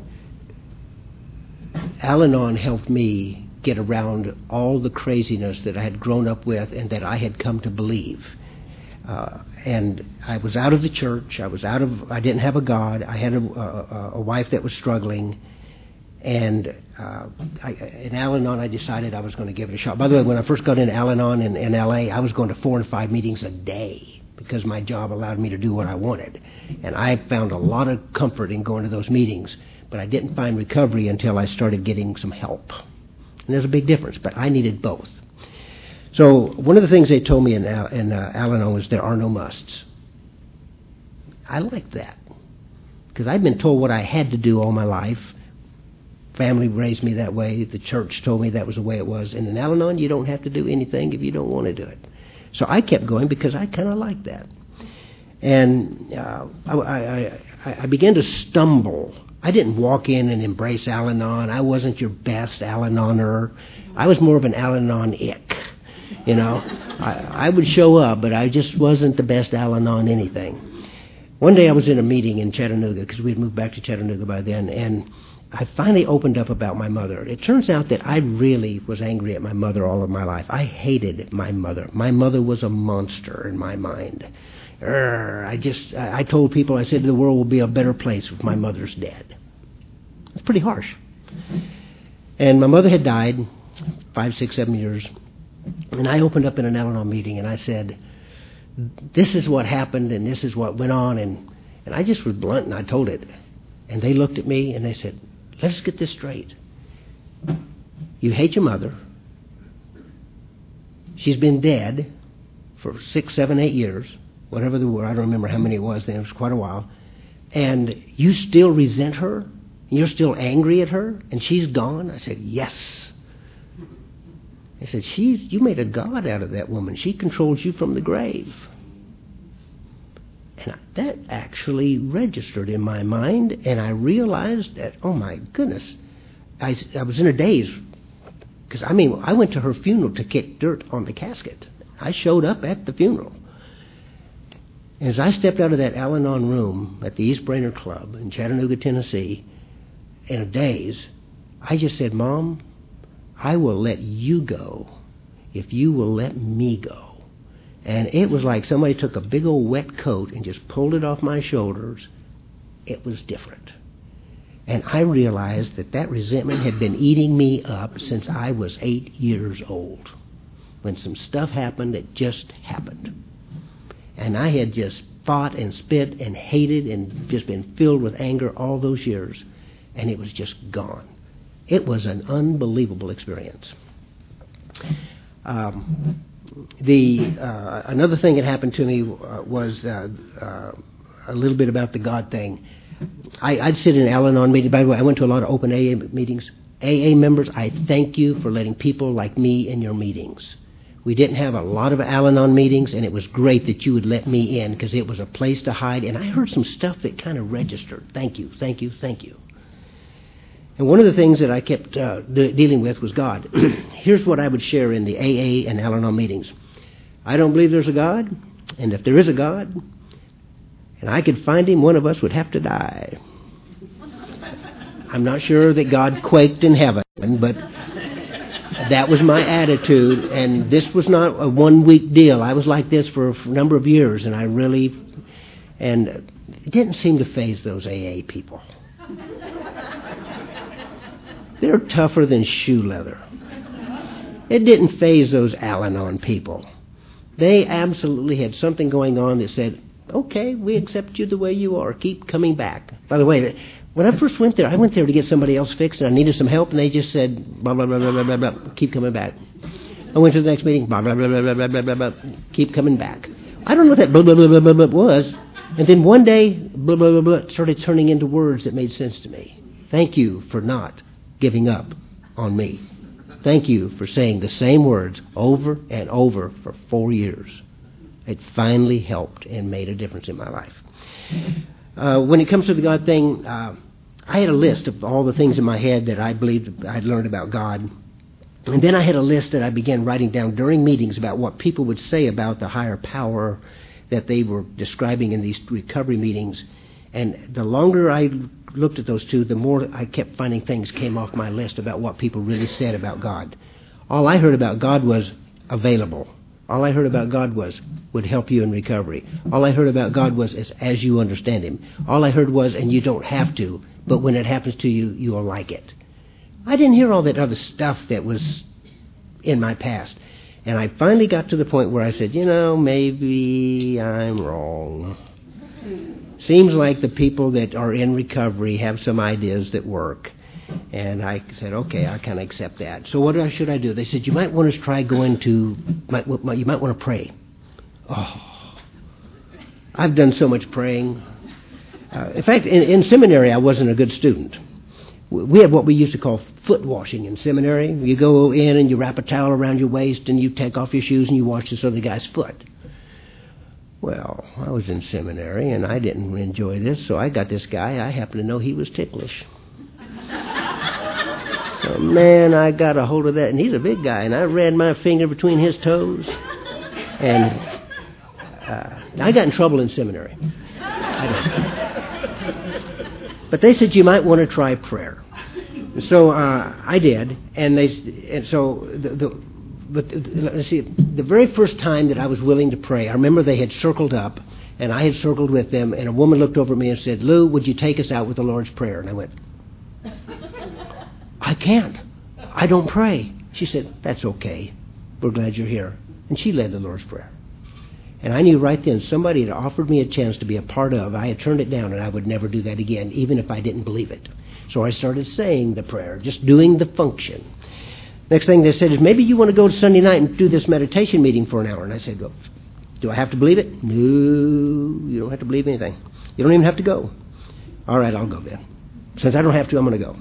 Al-Anon helped me get around all the craziness that I had grown up with and that I had come to believe. And I was out of the church. I didn't have a God. I had a wife that was struggling. And in Al-Anon, I decided I was going to give it a shot. By the way, when I first got into Al-Anon in L.A., I was going to 4 and 5 meetings a day because my job allowed me to do what I wanted. And I found a lot of comfort in going to those meetings. But I didn't find recovery until I started getting some help. And there's a big difference, but I needed both. So one of the things they told me in Al-Anon was there are no musts. I like that because I've been told what I had to do all my life. Family raised me that way. The church told me that was the way it was. And in Al-Anon, you don't have to do anything if you don't want to do it. So I kept going because I kind of liked that. And I began to stumble. I didn't walk in and embrace Al-Anon. I wasn't your best Al-Anoner. I was more of an Al-Anon-ick. You know, I would show up, but I just wasn't the best Al-Anon anything. One day I was in a meeting in Chattanooga, because we'd moved back to Chattanooga by then, and I finally opened up about my mother. It turns out that I really was angry at my mother all of my life. I hated my mother. My mother was a monster in my mind. I told people, I said the world will be a better place if my mother's dead. It's pretty harsh. And my mother had died 5, 6, 7 years. And I opened up in an Al-Anon meeting and I said, this is what happened and this is what went on. And I just was blunt and I told it. And they looked at me and they said, let's get this straight. You hate your mother. She's been dead for 6, 7, 8 years. Whatever the word, I don't remember how many it was then, it was quite a while. And you still resent her? You're still angry at her? And she's gone? I said, yes. I said, you made a god out of that woman. She controls you from the grave. And that actually registered in my mind, and I realized that, oh my goodness, I was in a daze. Because, I went to her funeral to kick dirt on the casket. I showed up at the funeral. As I stepped out of that Al-Anon room at the East Brainerd Club in Chattanooga, Tennessee, in a daze, I just said, Mom, I will let you go if you will let me go. And it was like somebody took a big old wet coat and just pulled it off my shoulders. It was different. And I realized that resentment had been eating me up since I was 8 years old, when some stuff happened that just happened. And I had just fought and spit and hated and just been filled with anger all those years. And it was just gone. It was an unbelievable experience. Another thing that happened to me was a little bit about the God thing. I'd sit in Al-Anon meetings. By the way, I went to a lot of open AA meetings. AA members, I thank you for letting people like me in your meetings. We didn't have a lot of Al-Anon meetings, and it was great that you would let me in because it was a place to hide. And I heard some stuff that kind of registered. Thank you, thank you, thank you. And one of the things that I kept dealing with was God. Here's what I would share in the AA and Al-Anon meetings. I don't believe there's a God, and if there is a God, and I could find him, one of us would have to die. I'm not sure that God quaked in heaven, but that was my attitude, and this was not a 1-week deal. I was like this for a number of years, and it didn't seem to faze those AA people. They're tougher than shoe leather. It didn't faze those Al-Anon people. They absolutely had something going on that said, okay, we accept you the way you are. Keep coming back. By the way, when I first went there, I went there to get somebody else fixed, and I needed some help, and they just said, blah, blah, blah, blah, blah, blah, blah, keep coming back. I went to the next meeting, blah, blah, blah, blah, blah, blah, blah, blah, keep coming back. I don't know what that blah, blah, blah, blah, blah, blah was. And then one day, blah, blah, blah, blah, started turning into words that made sense to me. Thank you for not giving up on me. Thank you for saying the same words over and over for 4 years. It finally helped and made a difference in my life. When it comes to the God thing, I had a list of all the things in my head that I believed I'd learned about God. And then I had a list that I began writing down during meetings about what people would say about the higher power that they were describing in these recovery meetings. And the longer I looked at those two, the more I kept finding things came off my list about what people really said about God. All I heard about God was available. All I heard about God was would help you in recovery. All I heard about God was as you understand Him. All I heard was, and you don't have to, but when it happens to you, you'll like it. I didn't hear all that other stuff that was in my past. And I finally got to the point where I said, maybe I'm wrong. Seems like the people that are in recovery have some ideas that work. And I said, okay, I can accept that. So what should I do? They said, you might want to try going to, you might want to pray. Oh, I've done so much praying. In fact, in seminary, I wasn't a good student. We had what we used to call foot washing in seminary. You go in and you wrap a towel around your waist and you take off your shoes and you wash this other guy's foot. Well, I was in seminary and I didn't enjoy this, so I got this guy. I happened to know he was ticklish. So, man, I got a hold of that, and he's a big guy, and I ran my finger between his toes, and I got in trouble in seminary. But they said you might want to try prayer. So I did, let's see, the very first time that I was willing to pray, I remember they had circled up, and I had circled with them, and a woman looked over at me and said, Lou, would you take us out with the Lord's Prayer? And I went, I can't. I don't pray. She said, that's okay. We're glad you're here. And she led the Lord's Prayer. And I knew right then somebody had offered me a chance to be a part of. I had turned it down, and I would never do that again, even if I didn't believe it. So I started saying the prayer, just doing the function. Next thing they said is, maybe you want to go to Sunday night and do this meditation meeting for an hour. And I said, well, do I have to believe it? No, you don't have to believe anything. You don't even have to go. All right, I'll go then. Since I don't have to, I'm going to go.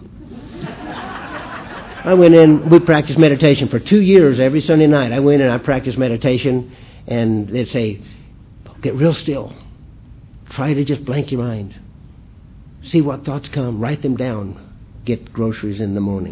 I went in, we practiced meditation for 2 years every Sunday night. I went in and I practiced meditation, and they'd say, get real still. Try to just blank your mind. See what thoughts come. Write them down. Get groceries in the morning.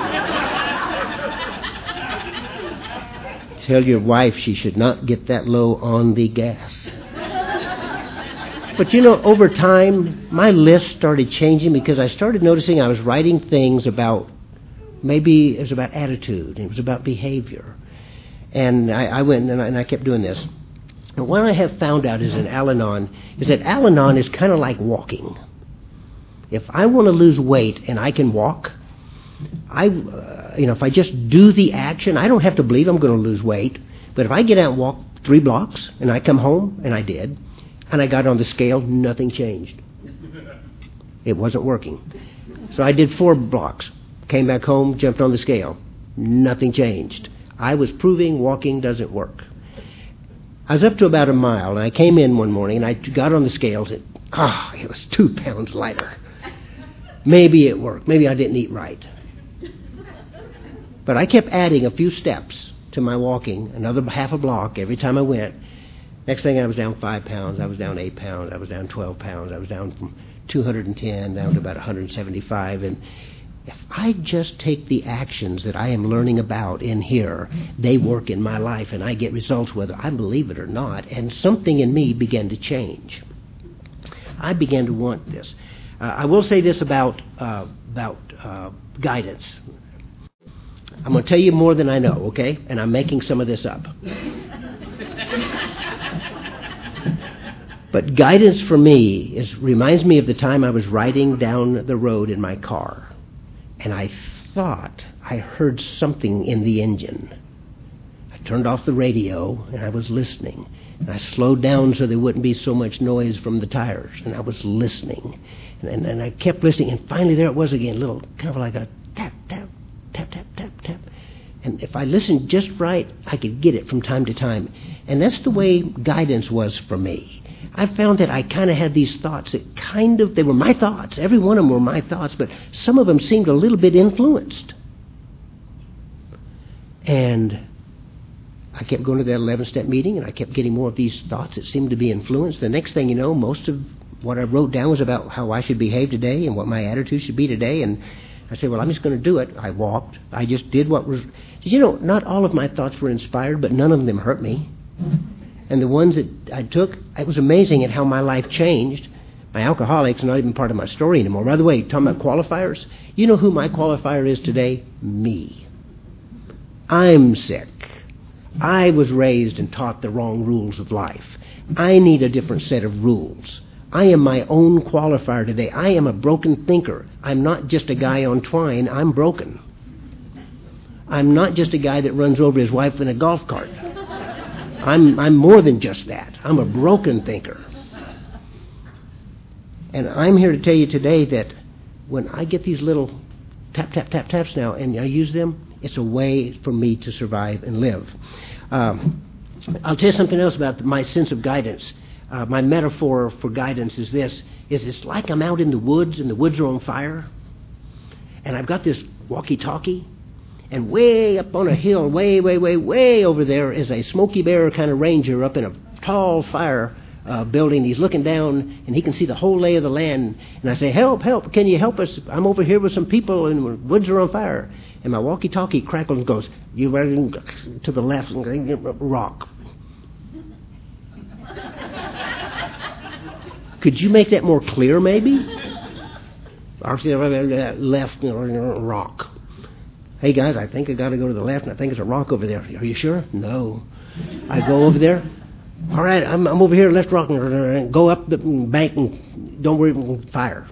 Tell your wife she should not get that low on the gas. But over time, my list started changing because I started noticing I was writing things about, maybe it was about attitude, it was about behavior. And I went and I kept doing this. And what I have found out is that Al-Anon is kind of like walking. If I want to lose weight and I can walk, if I just do the action, I don't have to believe I'm going to lose weight. But if I get out and walk 3 blocks and I come home, and I did, and I got on the scale, nothing changed. It wasn't working. So I did 4 blocks, came back home, jumped on the scale. Nothing changed. I was proving walking doesn't work. I was up to about a mile, and I came in one morning, and I got on the scales, and it was 2 pounds lighter. Maybe it worked. Maybe I didn't eat right. But I kept adding a few steps to my walking, another half a block every time I went. Next thing, I was down 5 pounds. I was down 8 pounds. I was down 12 pounds. I was down from 210 down to about 175. And if I just take the actions that I am learning about in here, they work in my life, and I get results whether I believe it or not. And something in me began to change. I began to want this. I will say this about guidance. I'm going to tell you more than I know, okay? And I'm making some of this up. But guidance for me reminds me of the time I was riding down the road in my car, and I thought I heard something in the engine. I turned off the radio, and I was listening. And I slowed down so there wouldn't be so much noise from the tires, and I was listening. And I kept listening, and finally there it was again, little, kind of like a tap, tap, tap, tap, tap, tap. And if I listened just right, I could get it from time to time. And that's the way guidance was for me. I found that I kind of had these thoughts that they were my thoughts. Every one of them were my thoughts, but some of them seemed a little bit influenced. And I kept going to that 11-step meeting, and I kept getting more of these thoughts that seemed to be influenced. The next thing you know, most of what I wrote down was about how I should behave today and what my attitude should be today. And I said, well, I'm just going to do it. I walked. I just did what was... not all of my thoughts were inspired, but none of them hurt me. And the ones that I took, it was amazing at how my life changed. My alcoholic's not even part of my story anymore. By the way, talking about qualifiers, you know who my qualifier is today? Me. I'm sick. I was raised and taught the wrong rules of life. I need a different set of rules. I am my own qualifier today. I am a broken thinker. I'm not just a guy on twine. I'm broken. I'm not just a guy that runs over his wife in a golf cart. I'm more than just that. I'm a broken thinker. And I'm here to tell you today that when I get these little tap, tap, tap, taps now, and I use them, it's a way for me to survive and live. I'll tell you something else about my sense of guidance. My metaphor for guidance is this. It's like I'm out in the woods, and the woods are on fire. And I've got this walkie-talkie. And way up on a hill, way, way, way, way over there is a Smokey Bear kind of ranger up in a tall fire building. He's looking down, and he can see the whole lay of the land. And I say, help, help, can you help us? I'm over here with some people, and the woods are on fire. And my walkie-talkie crackles and goes, you run to the left and rock. Could you make that more clear, maybe? Left, rock. Hey, guys, I think I got to go to the left, and I think there's a rock over there. Are you sure? No. I go over there. All right, I'm over here, left rock, and go up the bank, and don't worry, fire.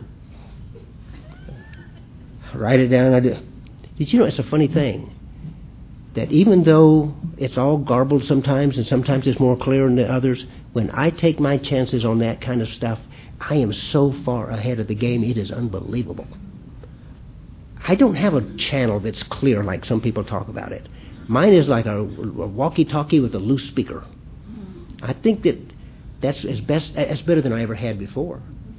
Write it down. I do. Did you know it's a funny thing that even though it's all garbled sometimes, and sometimes it's more clear than others, when I take my chances on that kind of stuff, I am so far ahead of the game, it is unbelievable. I don't have a channel that's clear like some people talk about it. Mine is like a walkie-talkie with a loose speaker. I think that's better than I ever had before.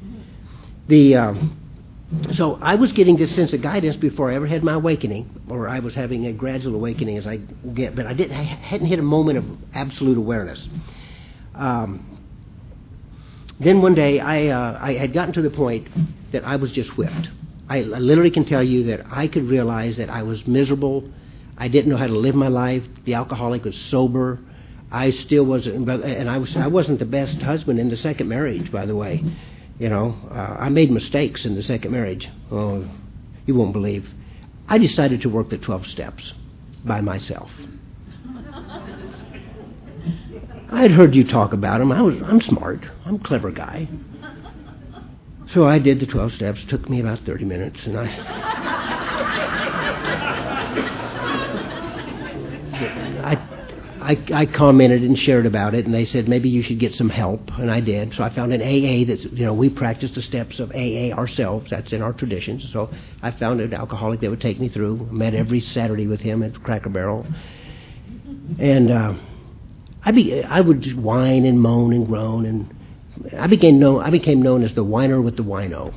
So I was getting this sense of guidance before I ever had my awakening, or I was having a gradual awakening as I get, but I hadn't hit a moment of absolute awareness. Then one day I had gotten to the point that I was just whipped. I literally can tell you that I could realize that I was miserable. I didn't know how to live my life. The alcoholic was sober. I still wasn't, and I wasn't the best husband in the second marriage, by the way. I made mistakes in the second marriage. Oh, you won't believe. I decided to work the 12 steps by myself. I'd heard you talk about them. I'm smart. I'm a clever guy. So I did the 12 steps. It took me about 30 minutes, and I commented and shared about it, and they said maybe you should get some help, and I did. So I found an AA that's, we practice the steps of AA ourselves. That's in our traditions. So I found an alcoholic that would take me through. I met every Saturday with him at Cracker Barrel, and I would whine and moan and groan, and I became known as the whiner with the wino.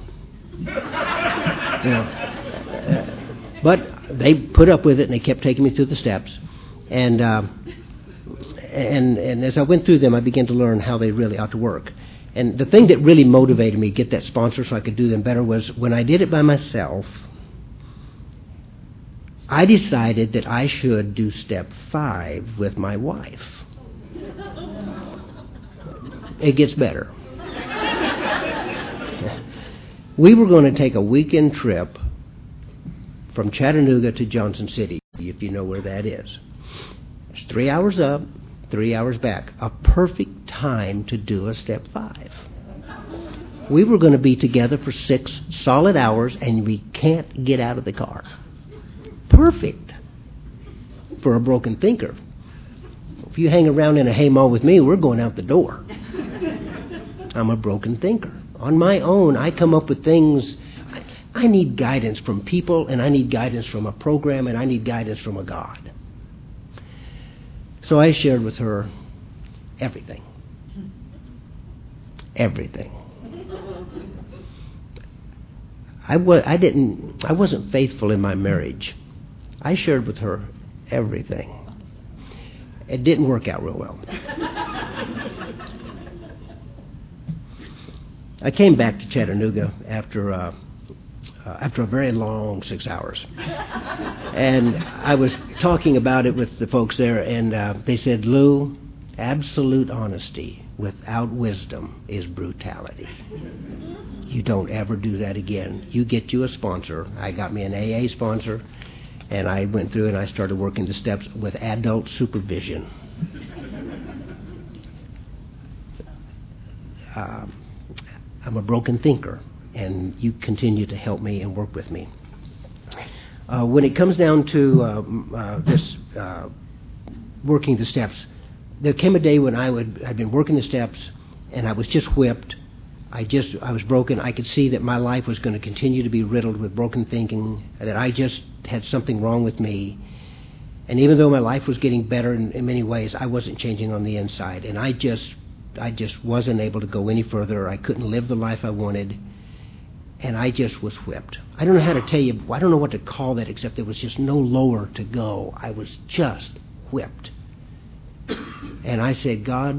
But they put up with it, and they kept taking me through the steps. And as I went through them, I began to learn how they really ought to work. And the thing that really motivated me to get that sponsor so I could do them better was when I did it by myself, I decided that I should do step 5 with my wife. It gets better. We were going to take a weekend trip from Chattanooga to Johnson City, if you know where that is. It's 3 hours up, 3 hours back. A perfect time to do a step 5. We were going to be together for 6 solid hours, and we can't get out of the car. Perfect for a broken thinker. If you hang around in a Haymal with me, we're going out the door. I'm a broken thinker. On my own, I come up with things. I need guidance from people, and I need guidance from a program, and I need guidance from a God. So I shared with her everything. Everything. I wasn't faithful in my marriage. I shared with her everything. It didn't work out real well. I came back to Chattanooga after a very long 6 hours. And I was talking about it with the folks there, and they said, Lou, absolute honesty without wisdom is brutality. You don't ever do that again. You get you a sponsor. I got me an AA sponsor, and I went through and I started working the steps with adult supervision. I'm a broken thinker, and you continue to help me and work with me. When it comes down to this working the steps, there came a day when I'd been working the steps, and I was just whipped. I was broken. I could see that my life was going to continue to be riddled with broken thinking, that I just had something wrong with me. And even though my life was getting better in many ways, I wasn't changing on the inside. And I just wasn't able to go any further. I couldn't live the life I wanted. And I just was whipped. I don't know how to tell you. I don't know what to call that, except there was just no lower to go. I was just whipped. And I said, God,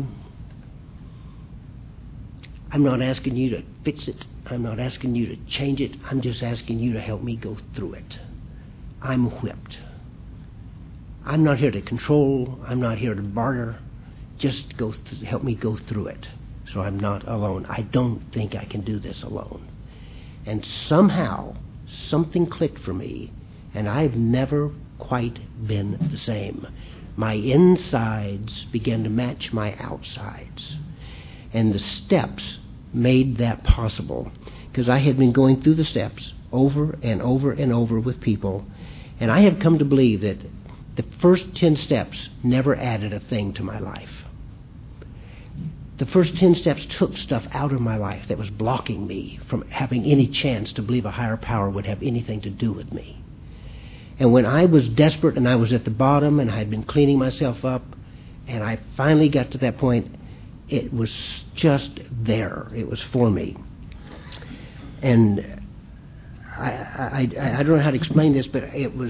I'm not asking you to fix it. I'm not asking you to change it. I'm just asking you to help me go through it. I'm whipped. I'm not here to control. I'm not here to barter. Just help me go through it so I'm not alone. I don't think I can do this alone. And somehow, something clicked for me, and I've never quite been the same. My insides began to match my outsides. And the steps made that possible, because I had been going through the steps over and over and over with people, and I had come to believe that the first 10 steps never added a thing to my life. The first 10 steps took stuff out of my life that was blocking me from having any chance to believe a higher power would have anything to do with me. And when I was desperate and I was at the bottom and I had been cleaning myself up, and I finally got to that point, it was just there. It was for me. And I don't know how to explain this, but it was...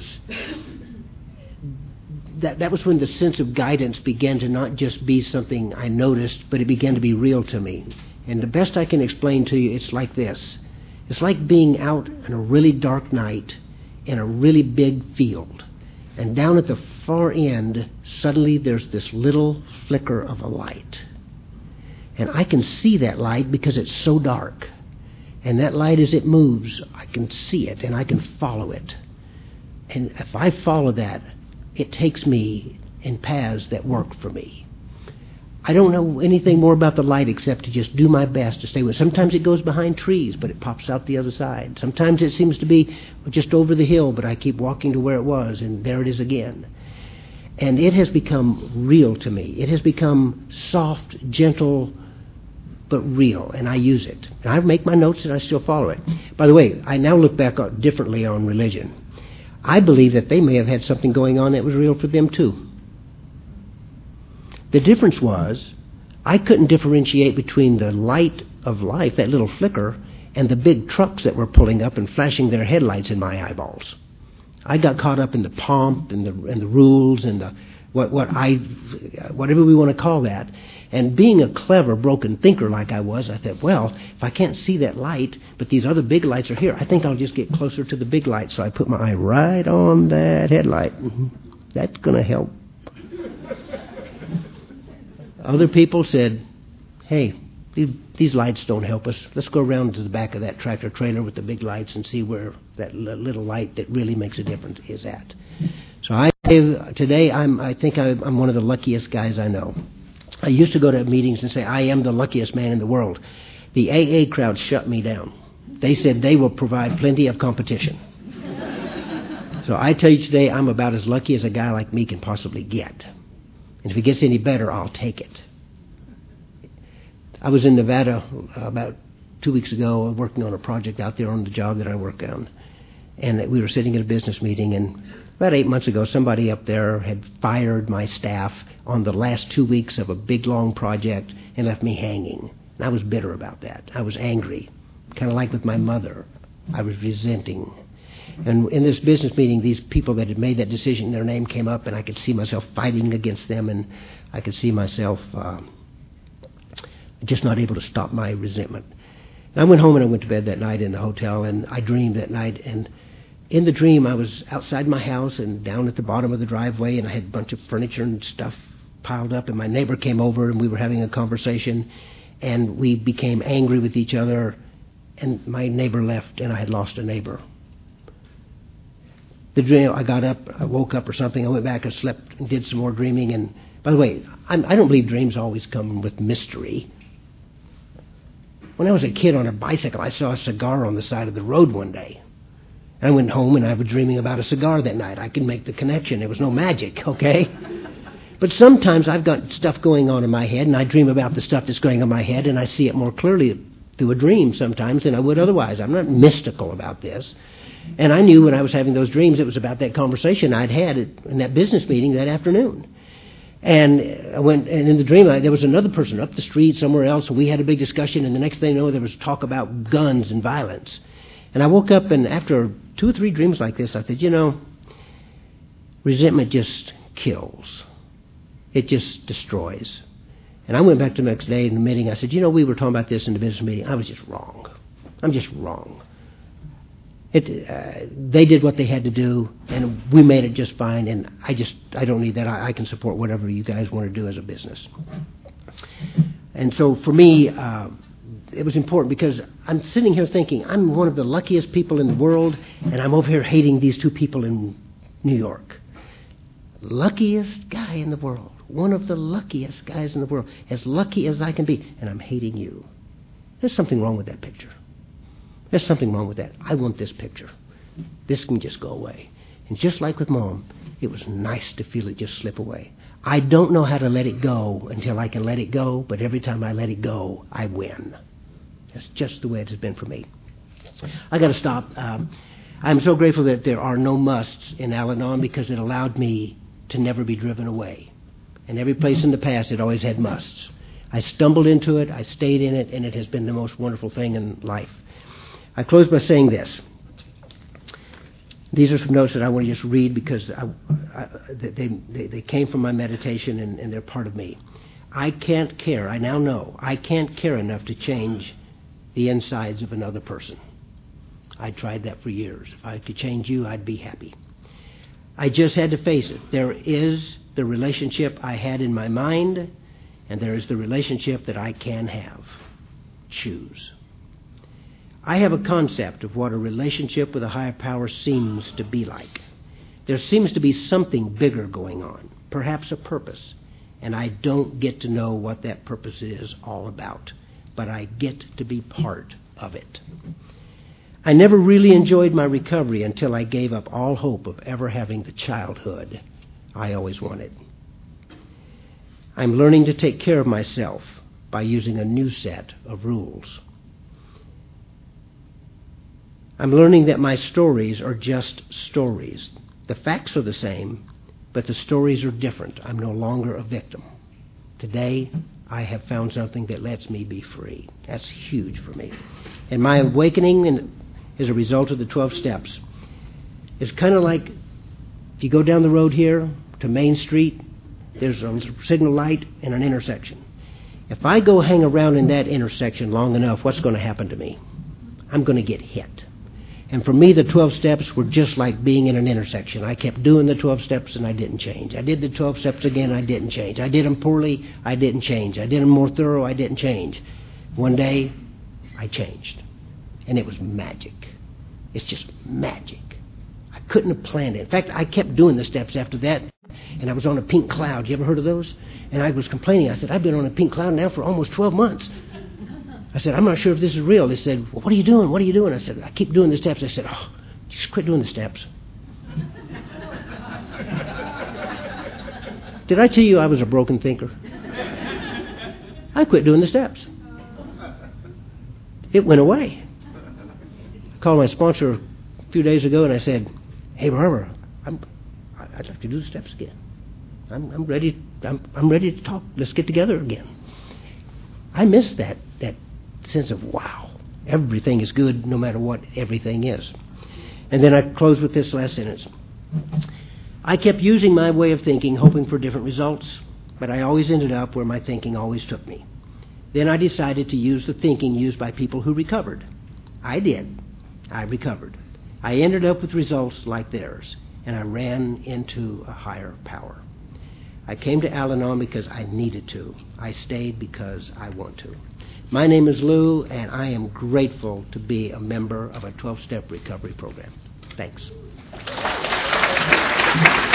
That was when the sense of guidance began to not just be something I noticed, but it began to be real to me. And the best I can explain to you, it's like this. It's like being out on a really dark night in a really big field. And down at the far end, suddenly there's this little flicker of a light. And I can see that light because it's so dark. And that light, as it moves, I can see it and I can follow it. And if I follow that, it takes me in paths that work for me. I don't know anything more about the light except to just do my best to stay with it. Sometimes it goes behind trees, but it pops out the other side. Sometimes it seems to be just over the hill, but I keep walking to where it was, and there it is again. And it has become real to me. It has become soft, gentle, but real, and I use it. And I make my notes and I still follow it. By the way, I now look back differently on religion. I believe that they may have had something going on that was real for them too. The difference was, I couldn't differentiate between the light of life, that little flicker, and the big trucks that were pulling up and flashing their headlights in my eyeballs. I got caught up in the pomp and the rules and the whatever we want to call that. And being a clever, broken thinker like I was, I thought, well, if I can't see that light, but these other big lights are here, I think I'll just get closer to the big light. So I put my eye right on that headlight. That's going to help. Other people said, hey, these lights don't help us. Let's go around to the back of that tractor trailer with the big lights and see where that little light that really makes a difference is at. So I think I'm one of the luckiest guys I know. I used to go to meetings and say, I am the luckiest man in the world. The AA crowd shut me down. They said they will provide plenty of competition. So I tell you today, I'm about as lucky as a guy like me can possibly get. And if it gets any better, I'll take it. I was in Nevada about 2 weeks ago working on a project out there on the job that I work on. And we were sitting at a business meeting, and about 8 months ago, somebody up there had fired my staff on the last 2 weeks of a big, long project and left me hanging. And I was bitter about that. I was angry, kind of like with my mother. I was resenting. And in this business meeting, these people that had made that decision, their name came up, and I could see myself fighting against them, and I could see myself just not able to stop my resentment. And I went home and I went to bed that night in the hotel, and I dreamed that night. And in the dream, I was outside my house and down at the bottom of the driveway, and I had a bunch of furniture and stuff piled up, and my neighbor came over, and we were having a conversation, and we became angry with each other, and my neighbor left, and I had lost a neighbor. The dream, I got up, I woke up or something, I went back and slept and did some more dreaming. And by the way, I don't believe dreams always come with mystery. When I was a kid on a bicycle, I saw a cigar on the side of the road one day. I went home and I was dreaming about a cigar that night. I could make the connection. There was no magic, okay? But sometimes I've got stuff going on in my head, and I dream about the stuff that's going on in my head, and I see it more clearly through a dream sometimes than I would otherwise. I'm not mystical about this. And I knew when I was having those dreams, it was about that conversation I'd had in that business meeting that afternoon. And I went, and in the dream, there was another person up the street somewhere else, and we had a big discussion, and the next thing you know, there was talk about guns and violence. And I woke up, and after 2 or 3 dreams like this, I said, resentment just kills. It just destroys. And I went back the next day in the meeting. I said, we were talking about this in the business meeting. I was just wrong. I'm just wrong. They did what they had to do, and we made it just fine, and I don't need that. I can support whatever you guys want to do as a business. And so for me, it was important because I'm sitting here thinking, I'm one of the luckiest people in the world, and I'm over here hating these 2 people in New York. Luckiest guy in the world. One of the luckiest guys in the world. As lucky as I can be, and I'm hating you. There's something wrong with that picture. There's something wrong with that. I want this picture. This can just go away. And just like with Mom, it was nice to feel it just slip away. I don't know how to let it go until I can let it go, but every time I let it go, I win. That's just the way it has been for me. I got to stop. I'm so grateful that there are no musts in Al-Anon because it allowed me to never be driven away. And every place in the past, it always had musts. I stumbled into it, I stayed in it, and it has been the most wonderful thing in life. I close by saying this. These are some notes that I want to just read because they came from my meditation and they're part of me. I can't care, I now know, I can't care enough to change the insides of another person. I tried that for years. If I could change you, I'd be happy. I just had to face it. There is the relationship I had in my mind, and there is the relationship that I can have. Choose. I have a concept of what a relationship with a higher power seems to be like. There seems to be something bigger going on, perhaps a purpose, and I don't get to know what that purpose is all about, but I get to be part of it. I never really enjoyed my recovery until I gave up all hope of ever having the childhood I always wanted. I'm learning to take care of myself by using a new set of rules. I'm learning that my stories are just stories. The facts are the same, but the stories are different. I'm no longer a victim. Today, I have found something that lets me be free. That's huge for me. And my awakening as a result of the 12 steps is kind of like if you go down the road here to Main Street, there's a signal light and an intersection. If I go hang around in that intersection long enough, what's going to happen to me? I'm going to get hit. And for me, the 12 steps were just like being in an intersection. I kept doing the 12 steps and I didn't change. I did the 12 steps again, I didn't change. I did them poorly, I didn't change. I did them more thorough, I didn't change. One day, I changed. And it was magic. It's just magic. I couldn't have planned it. In fact, I kept doing the steps after that, and I was on a pink cloud. You ever heard of those? And I was complaining. I said, I've been on a pink cloud now for almost 12 months. I said, I'm not sure if this is real. They said, well, what are you doing? What are you doing? I said, I keep doing the steps. I said, oh, just quit doing the steps. Did I tell you I was a broken thinker? I quit doing the steps. It went away. I called my sponsor a few days ago and I said, hey, Barbara, I'd like to do the steps again. I'm ready. I'm ready to talk. Let's get together again. I miss that sense of, wow, everything is good no matter what everything is. And then I close with this last sentence. I kept using my way of thinking, hoping for different results, but I always ended up where my thinking always took me. Then I decided to use the thinking used by people who recovered. I did. I recovered. I ended up with results like theirs, and I ran into a higher power. I came to Al-Anon because I needed to. I stayed because I want to. My name is Lou, and I am grateful to be a member of a 12-step recovery program. Thanks.